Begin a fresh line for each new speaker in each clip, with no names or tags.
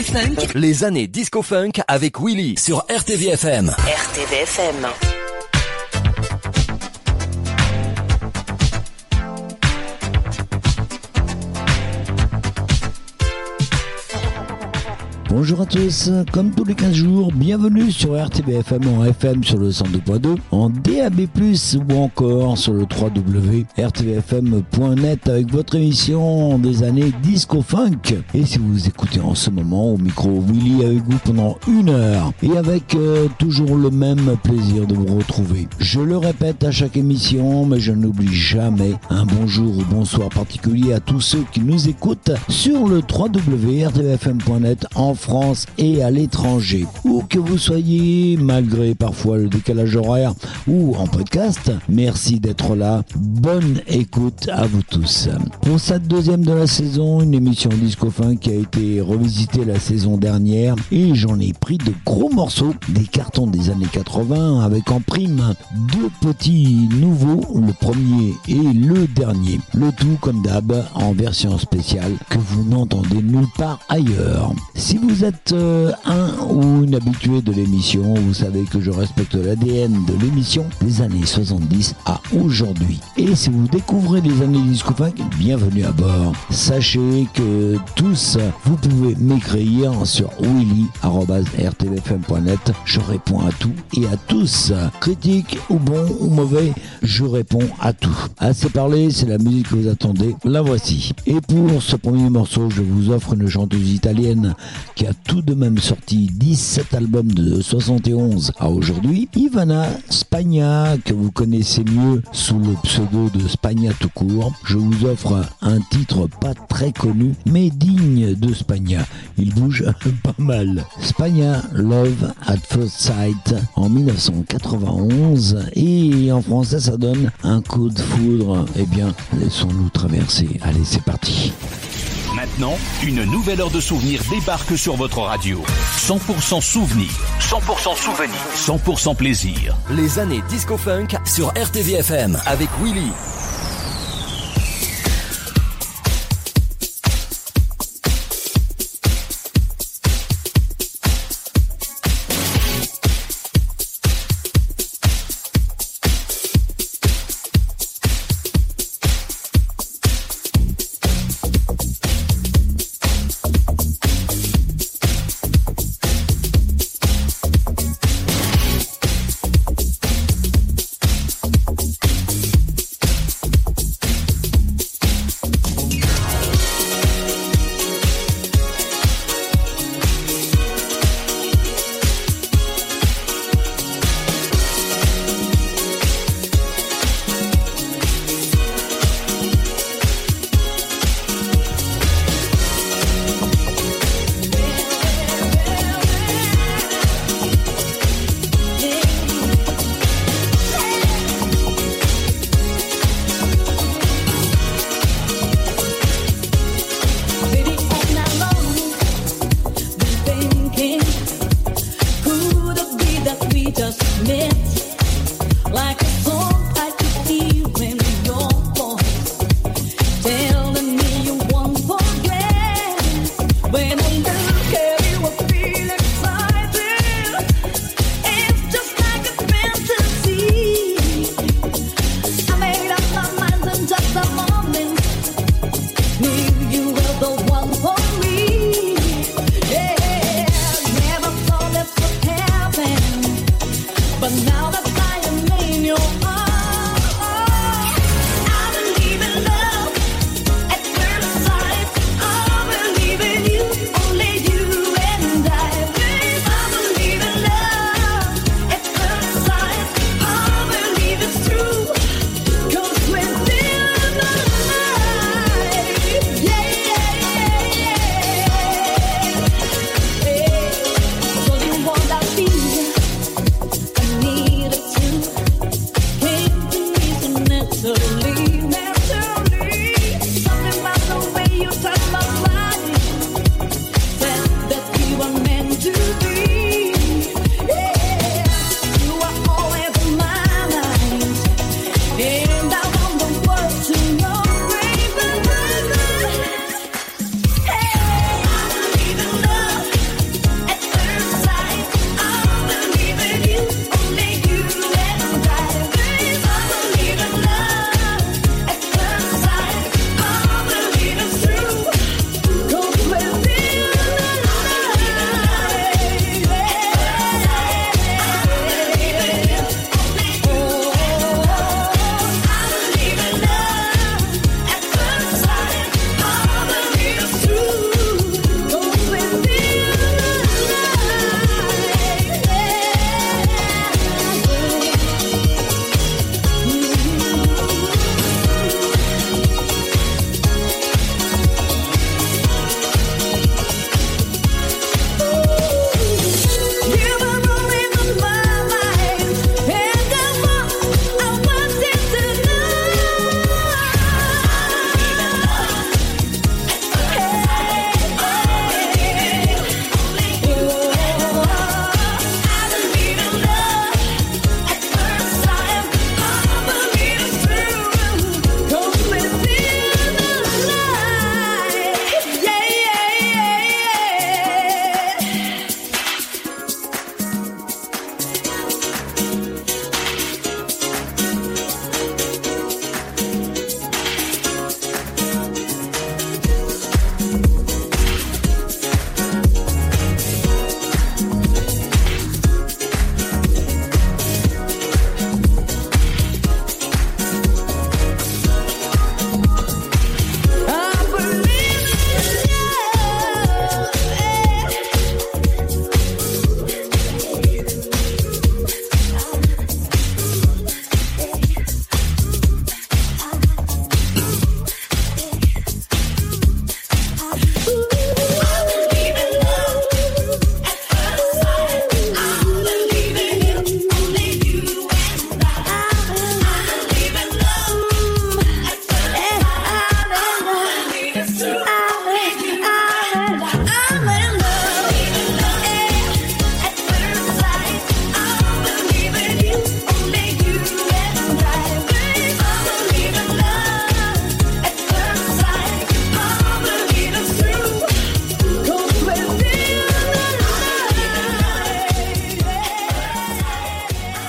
funk.
Les années disco-funk avec Willy sur RTVFM.
RTVFM.
Bonjour à tous, comme tous les 15 jours, bienvenue sur RTVFM en FM sur le 102.2, en DAB+, ou encore sur le www.rtvfm.net avec votre émission des années disco-funk. Et si vous écoutez en ce moment au micro, Willy avec vous pendant 1 heure et avec toujours le même plaisir de vous retrouver. Je le répète à chaque émission, mais je n'oublie jamais un bonjour ou bonsoir particulier à tous ceux qui nous écoutent sur le www.rtvfm.net en France et à l'étranger. Où que vous soyez, malgré parfois le décalage horaire ou en podcast, merci d'être là. Bonne écoute à vous tous. Pour cette deuxième de la saison, une émission disco-funk qui a été revisitée la saison dernière et j'en ai pris de gros morceaux, des cartons des années 80 avec en prime 2 petits nouveaux, le premier et le dernier. Le tout comme d'hab en version spéciale que vous n'entendez nulle part ailleurs. Si vous êtes un ou une habituée de l'émission, vous savez que je respecte l'ADN de l'émission des années 70 à aujourd'hui. Et si vous découvrez les années disco-funk, bienvenue à bord. Sachez que tous, vous pouvez m'écrire sur willy@rtvfm.net. Je réponds à tout et à tous. Critique ou bon ou mauvais, je réponds à tout. Assez parlé, c'est la musique que vous attendez. La voici. Et pour ce premier morceau, je vous offre une chanteuse italienne qui a tout de même sorti 17 albums de 71 à aujourd'hui, Ivana Spagna, que vous connaissez mieux sous le pseudo de Spagna tout court. Je vous offre un titre pas très connu, mais digne de Spagna. Il bouge pas mal. Spagna, Love at First Sight, en 1991, et en français ça donne un coup de foudre. Eh bien, laissons-nous traverser. Allez, c'est parti.
Maintenant, une nouvelle heure de souvenirs débarque sur votre radio. 100% souvenirs, 100% souvenirs, 100% plaisir.
Les années disco-funk sur RTVFM avec Willy.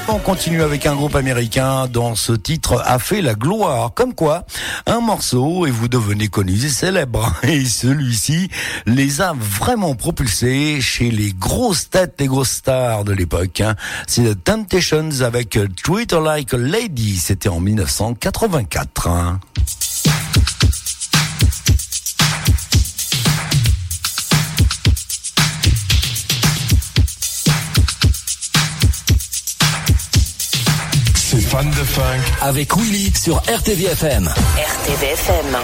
On continue avec un groupe américain dont ce titre a fait la gloire. Comme quoi, un morceau et vous devenez connus et célèbres. Et celui-ci les a vraiment propulsés chez les grosses têtes, les grosses stars de l'époque. C'est The Temptations avec Treat Her Like a Lady. C'était en 1984.
Fan de funk avec Willy sur RTVFM.
RTVFM.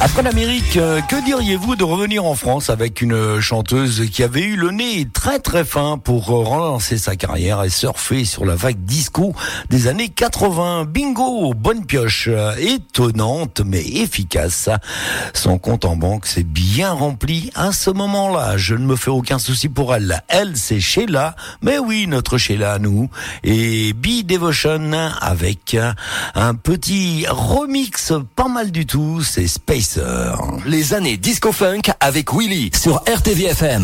Après l'Amérique, que diriez-vous de revenir en France avec une chanteuse qui avait eu le nez très très fin pour relancer sa carrière et surfer sur la vague disco des années 80. Bingo, bonne pioche, étonnante mais efficace. Son compte en banque s'est bien rempli à ce moment-là. Je ne me fais aucun souci pour elle. Elle, c'est Sheila, mais oui, notre Sheila à nous. Et Be Devotion avec un petit remix pas mal du tout, c'est Spacer.
Les années disco funk avec Willy sur RTVFM.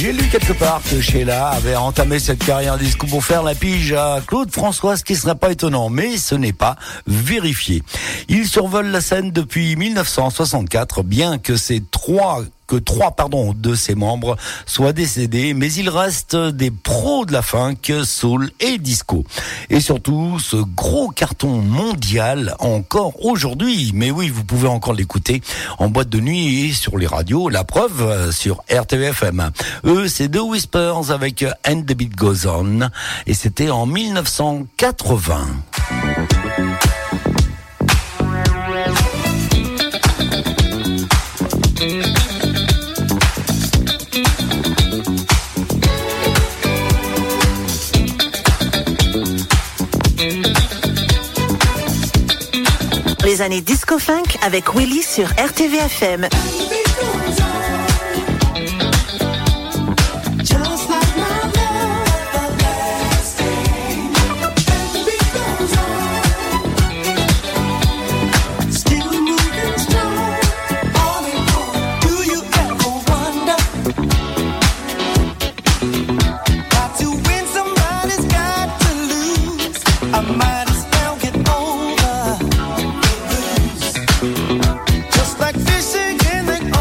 J'ai lu quelque part que Sheila avait entamé cette carrière disco pour faire la pige à Claude François, ce qui serait pas étonnant, mais ce n'est pas vérifié. Il survole la scène depuis 1964, bien que trois de ses membres soient décédés, mais il reste des pros de la funk, soul et disco. Et surtout, ce gros carton mondial encore aujourd'hui. Mais oui, vous pouvez encore l'écouter en boîte de nuit et sur les radios. La preuve, sur RTV-FM. Eux, c'est The Whispers avec And the Beat Goes On. Et c'était en 1980.
Les années disco-funk avec Willy sur RTV-FM.
Just like fishing in the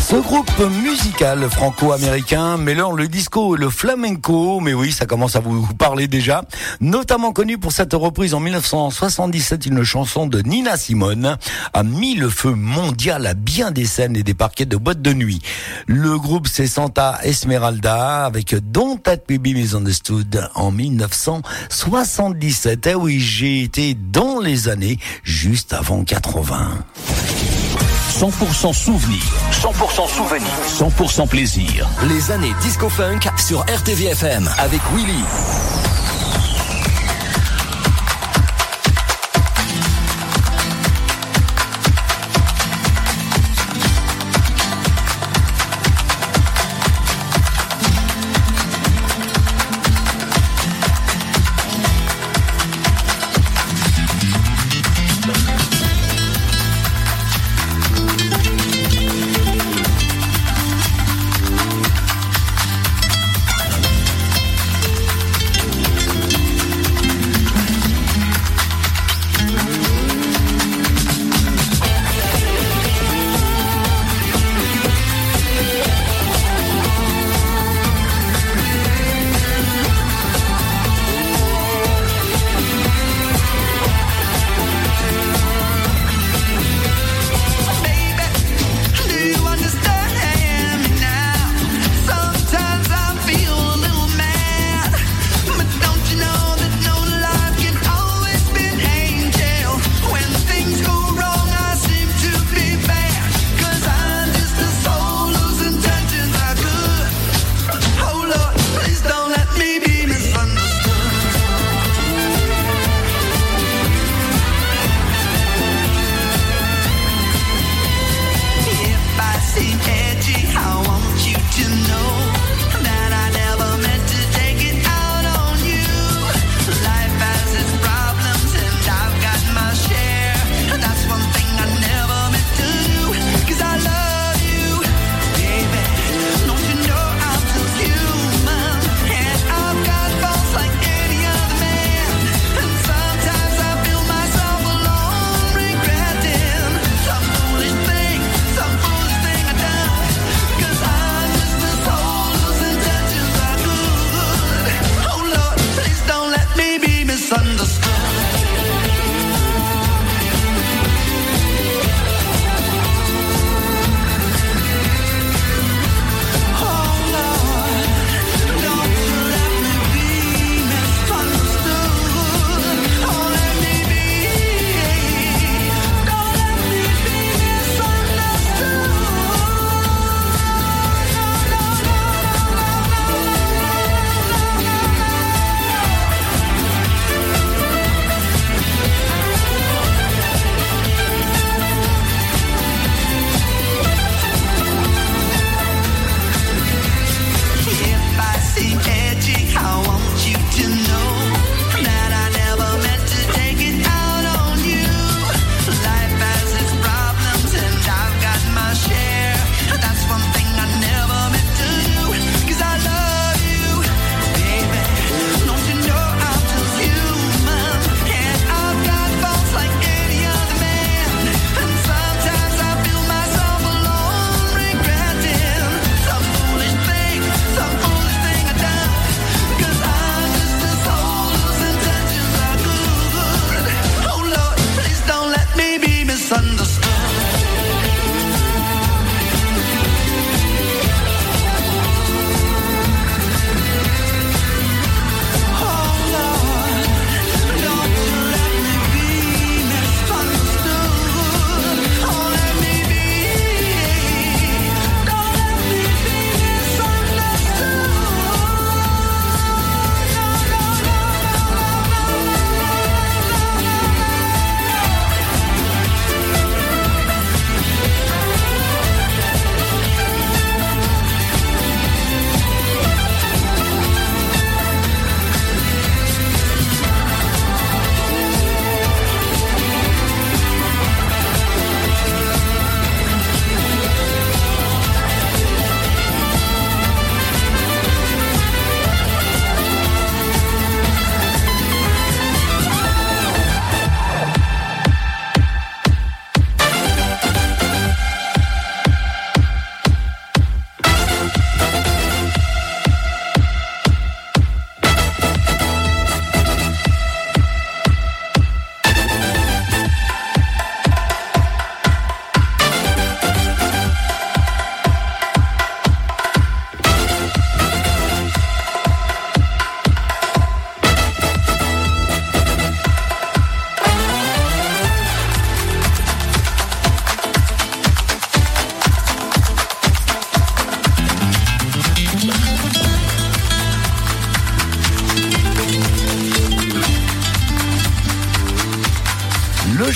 Ce groupe musical franco-américain mêlant le disco et le flamenco, mais oui, ça commence à vous parler déjà, notamment connu pour cette reprise en 1977, une chanson de Nina Simone, a mis le feu mondial à bien des scènes et des parquets de boîtes de nuit. Le groupe, c'est Santa Esmeralda avec Don't Let Me Be Misunderstood en 1977. Eh oui, j'ai été dans les années juste avant 80.
100% souvenir, 100% souvenir, 100% plaisir.
Les années disco-funk sur RTVFM avec Willy.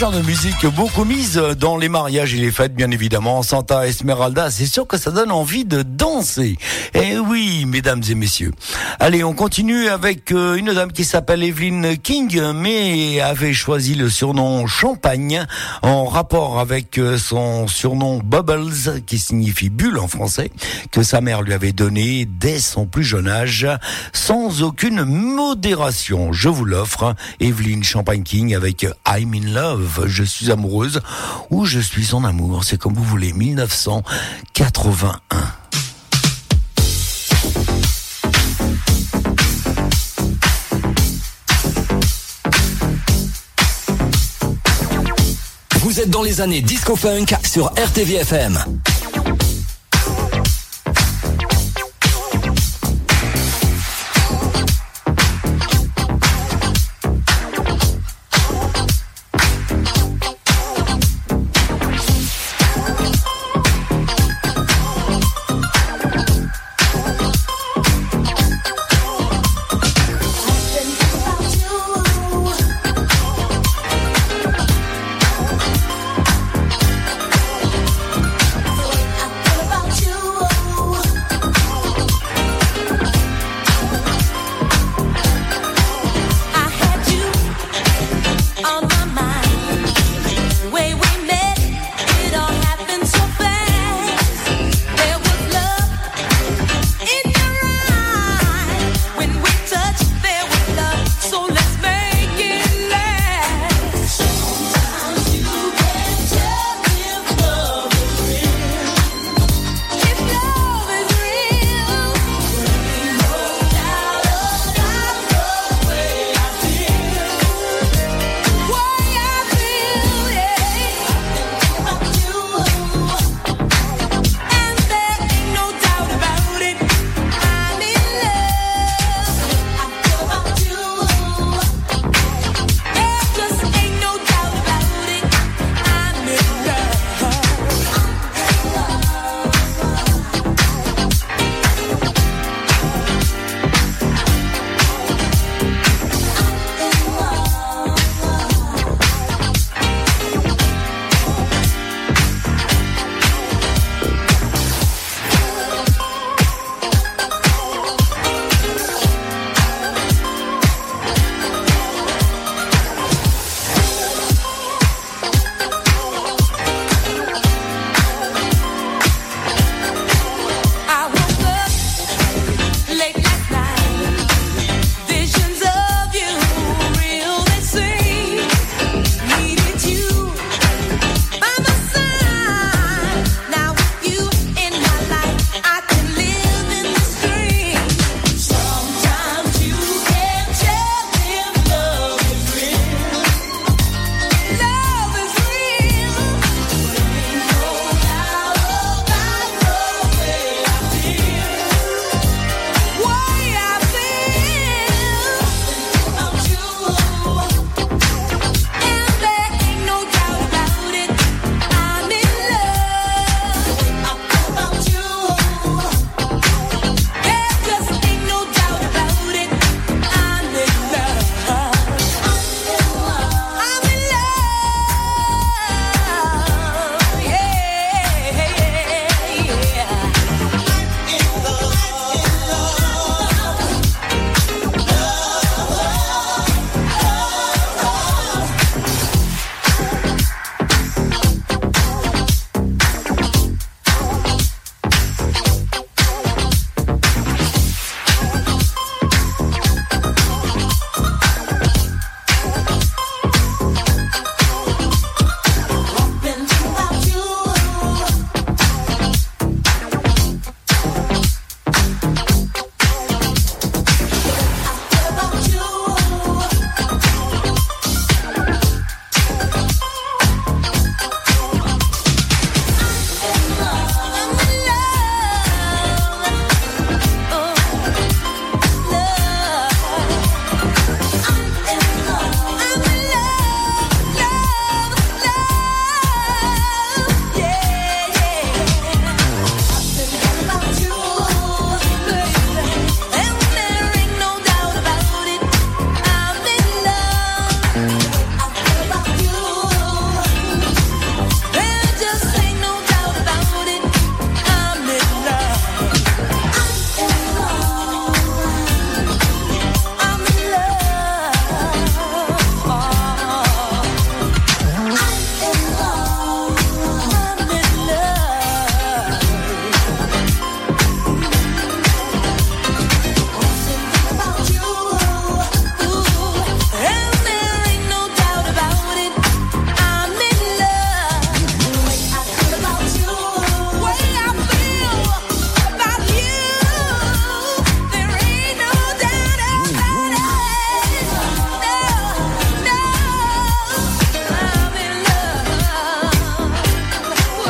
genre de musique beaucoup mise dans les mariages et les fêtes, bien évidemment. Santa Esmeralda, c'est sûr que ça donne envie de danser. Eh oui, mesdames et messieurs. Allez, on continue avec une dame qui s'appelle Evelyn King, mais avait choisi le surnom Champagne en rapport avec son surnom Bubbles, qui signifie bulle en français, que sa mère lui avait donné dès son plus jeune âge, sans aucune modération. Je vous l'offre, Evelyn Champagne King avec I'm in love, je suis amoureuse, ou je suis en amour, c'est comme vous voulez, 1981.
Vous êtes dans les années disco-funk sur RTV-FM.
For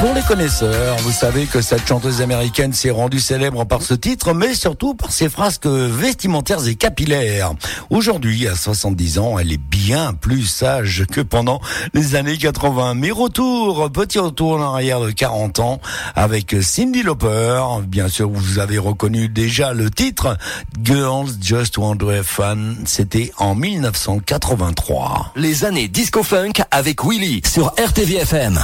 Pour les connaisseurs, vous savez que cette chanteuse américaine s'est rendue célèbre par ce titre, mais surtout par ses frasques vestimentaires et capillaires. Aujourd'hui, à 70 ans, elle est bien plus sage que pendant les années 80. Mais petit retour en arrière de 40 ans avec Cyndi Lauper. Bien sûr, vous avez reconnu déjà le titre Girls Just Want to Have Fun. C'était en 1983.
Les années disco-funk avec Willy sur RTVFM.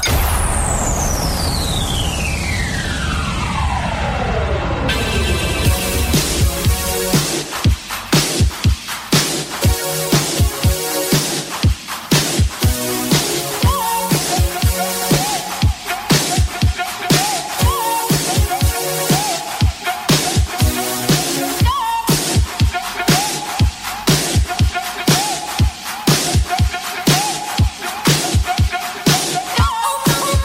Oh,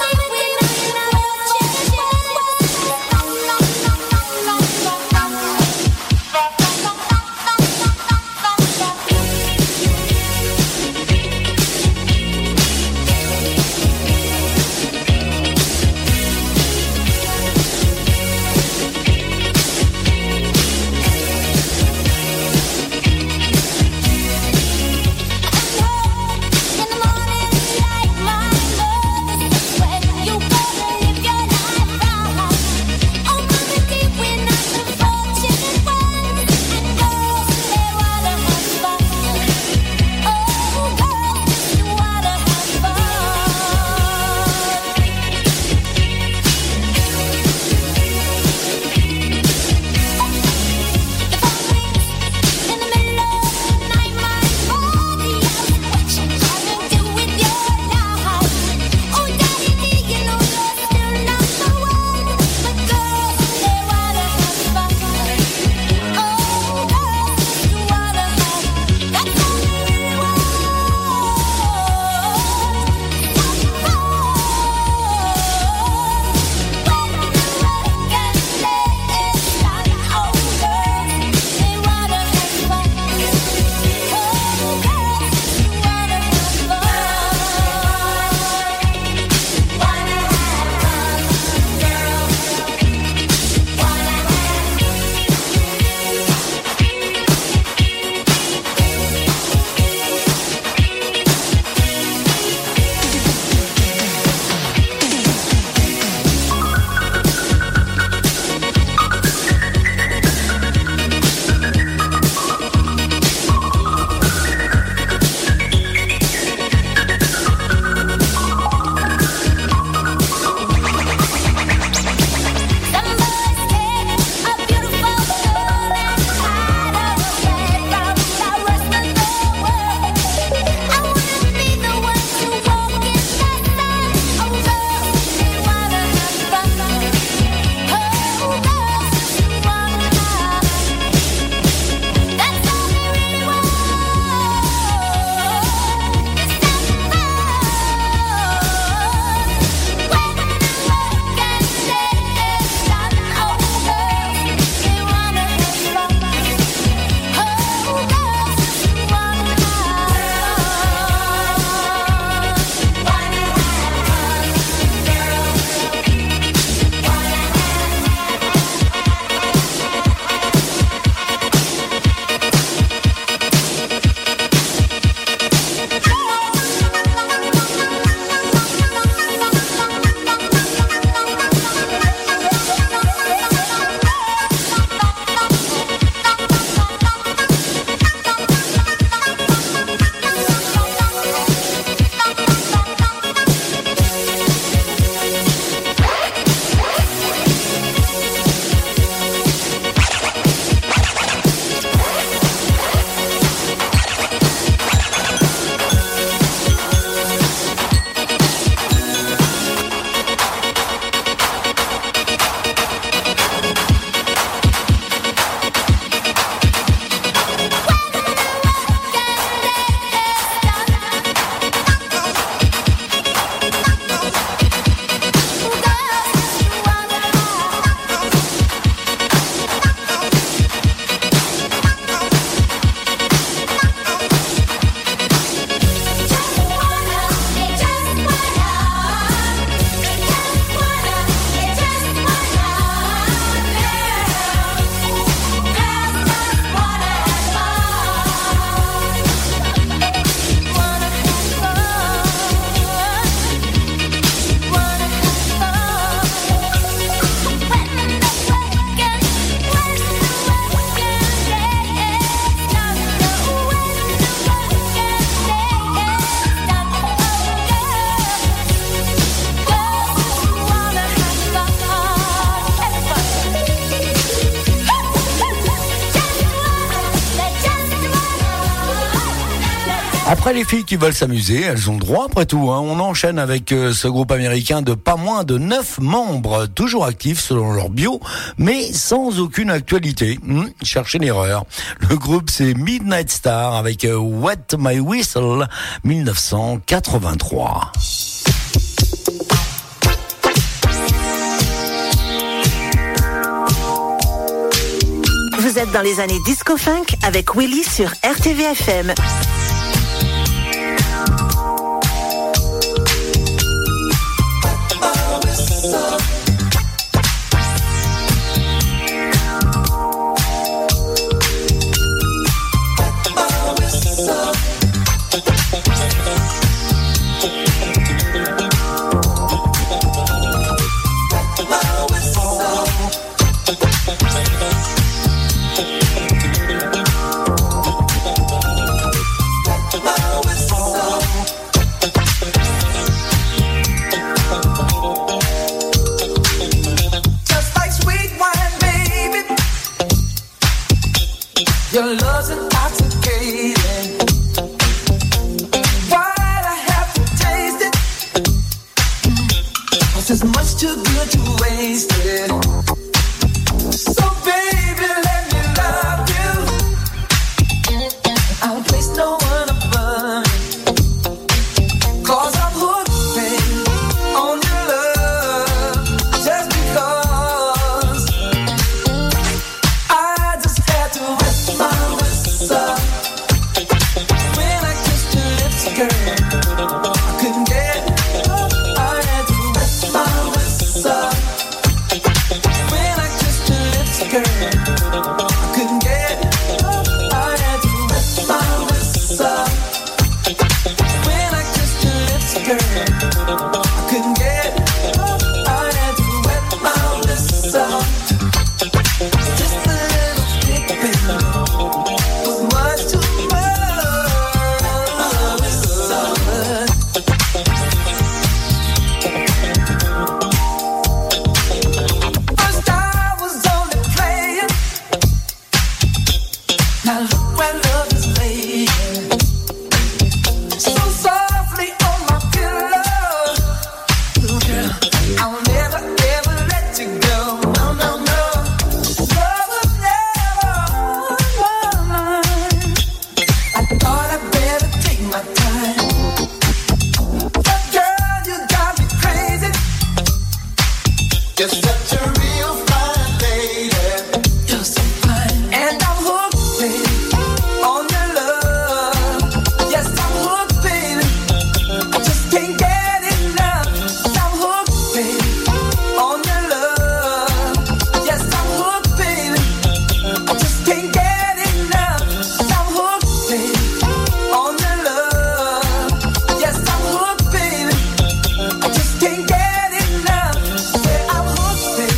après les filles qui veulent s'amuser, elles ont le droit après tout. On enchaîne avec ce groupe américain de pas moins de 9 membres, toujours actifs selon leur bio, mais sans aucune actualité. Cherchez l'erreur. Le groupe c'est Midnight Star avec Wet My Whistle 1983.
Vous êtes dans les années disco-funk avec Willy sur RTVFM.
Your love's intoxicating. Why'd I have to taste it? 'Cause it's much too good to waste it. So baby, let me love you. I'll place no one above you. 'Cause I'm hooked, babe, on your love. Just because I just had to wet my whistle. When I kissed your lips, girl, I couldn't get up. I had to wet my whistle. When I kissed your lips, girl, I couldn't get up. I had to wet my whistle. When I kissed your lips, girl, I couldn't get up. I had to wet my whistle. Just a little bit, baby, was much too much. First I was only playing. Now look where love is laying. So softly on my pillow. Little girl, I'll never ever let you go. No, no, no. Love was never mine. I thought I'd better take my time. But girl, you got me crazy. You're such a real fine lady. You're so fine. And I'm hooked, baby, on your love. Yes, I'm hooked, baby. I just can't get enough. I'm hooked, baby, on your love. Yes, I'm hooked, baby. I just can't get enough. I'm hooked, baby, on your love. Yes, I'm hooked, baby. I just can't get enough. Yeah, I'm hooked, baby,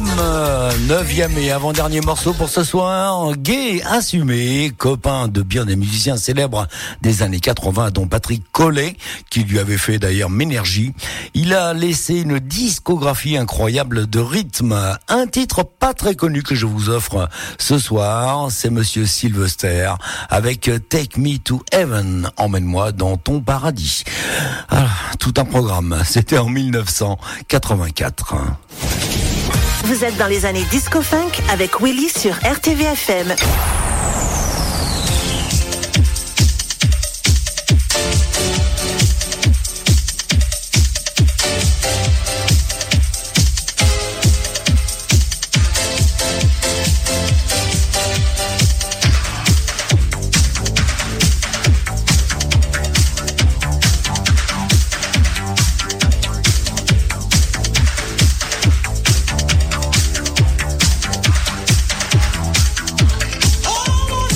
9e et avant-dernier morceau pour ce soir. Gay assumé, copain de bien des musiciens célèbres des années 80, dont Patrick Collet, qui lui avait fait d'ailleurs Ménergie. Il a laissé une discographie incroyable de rythme. Un titre pas très connu que je vous offre ce soir, c'est Monsieur Sylvester avec Take Me to Heaven, emmène-moi dans ton paradis. Ah, tout un programme, c'était en 1984.
Vous êtes dans les années disco-funk avec Willy sur RTVFM.
Oh,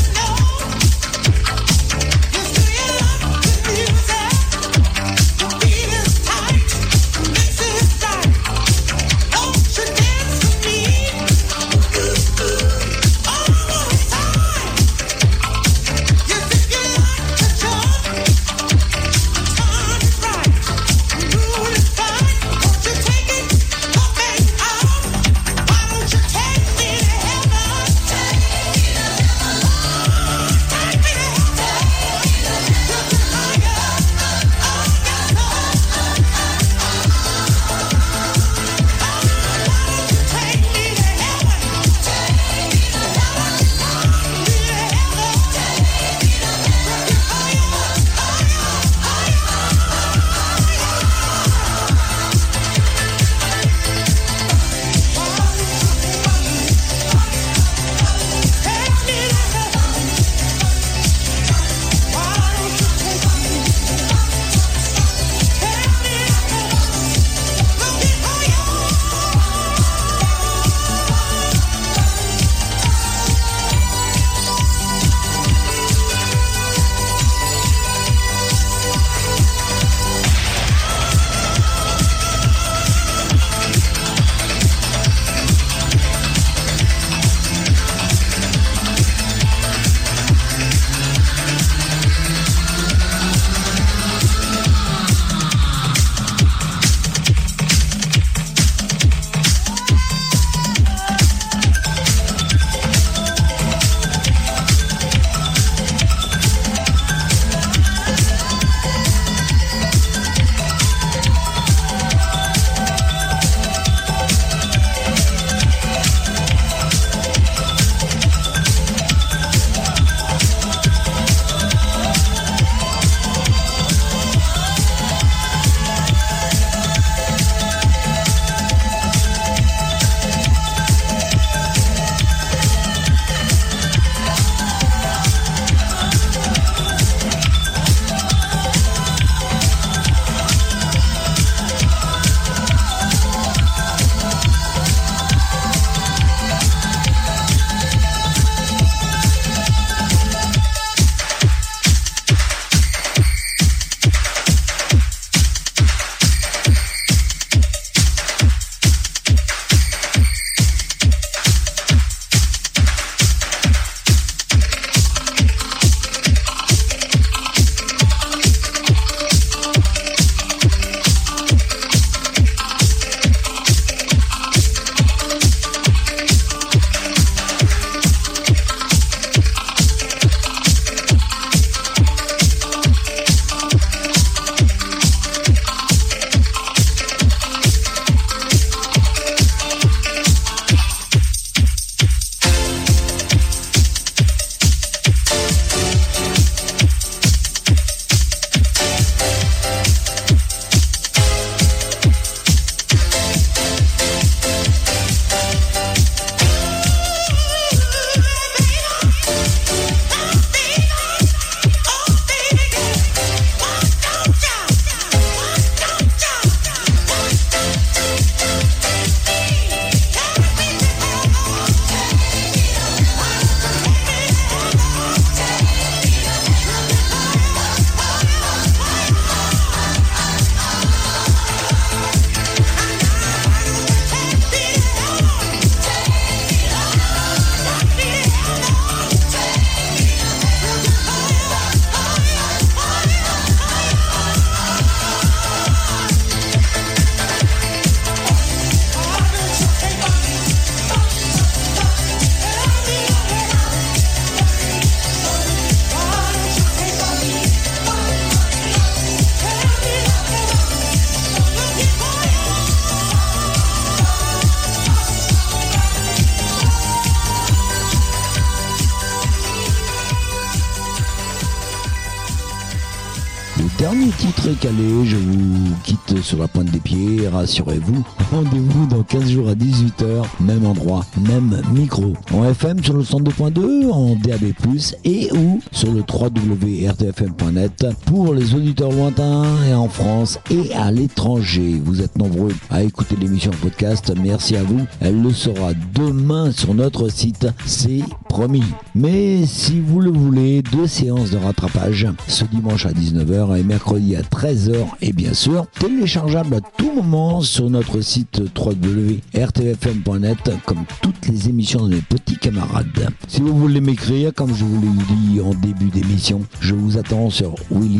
dernier titre est calé. Je vous quitte sur la pointe des pieds. Rassurez-vous, rendez-vous dans 15 jours à 18h, même endroit, même micro. En FM sur le 102.2, en DAB+, et ou sur le www.rtfm.net pour les auditeurs lointains et en France et à l'étranger. Vous êtes nombreux à écouter l'émission en podcast. Merci à vous. Elle le sera demain sur notre site, c'est promis. Mais si vous le voulez, 2 séances de rattrapage ce dimanche à 19h et mercredi à 13h et bien sûr téléchargeable à tout moment sur notre site www.rtfm.net comme toutes les émissions de mes petits camarades. Si vous voulez m'écrire, comme je vous l'ai dit en début d'émission, je vous attends sur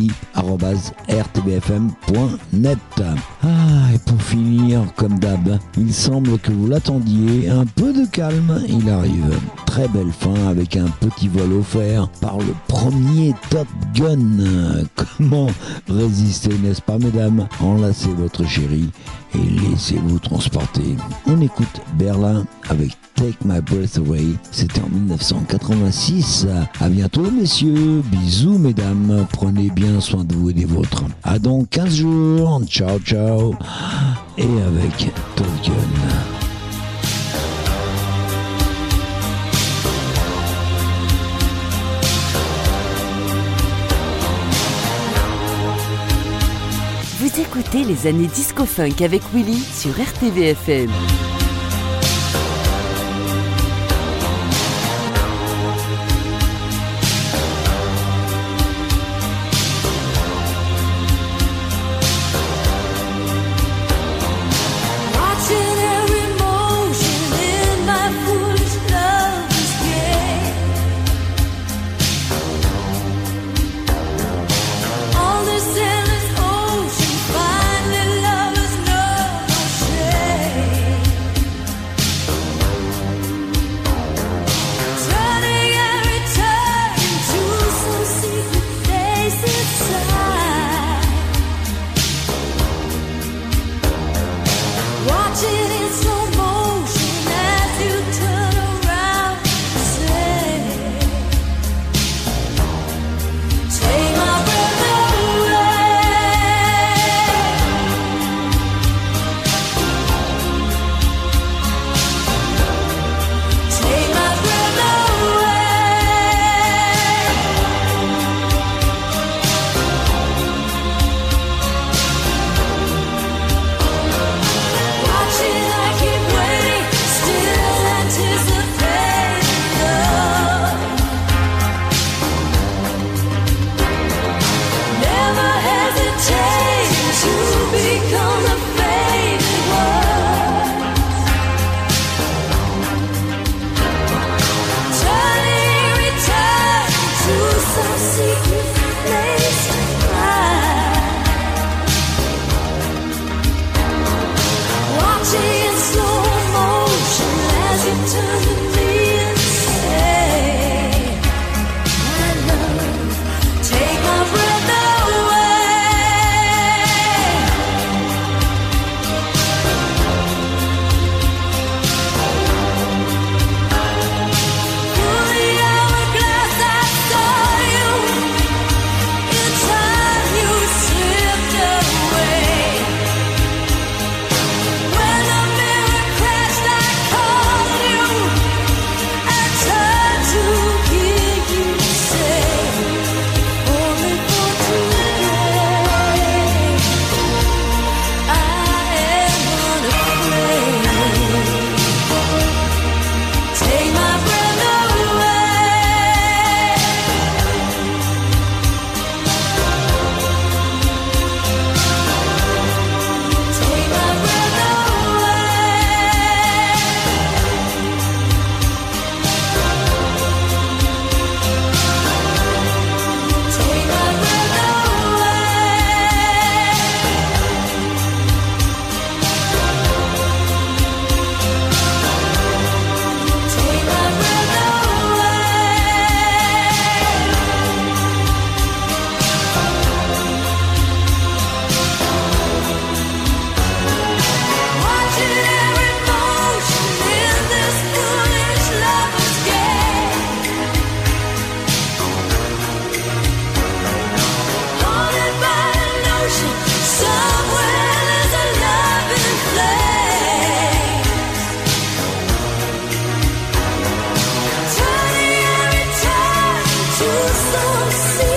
willy@rtbfm.net. Et pour finir, comme d'hab, il semble que vous l'attendiez, un peu de calme, il arrive. Très belle fin avec un petit vol offert par le premier Top Gun. Comment résister, n'est-ce pas, mesdames? Enlacez votre chérie et laissez-vous transporter. On écoute Berlin avec Take My Breath Away. C'était en 1986. À bientôt, messieurs. Bisous, mesdames. Prenez bien soin de vous et des vôtres. À dans 15 jours. Ciao, ciao. Et avec Top Gun.
Vous écoutez les années disco-funk avec Willy sur RTVFM.
It's
so serious.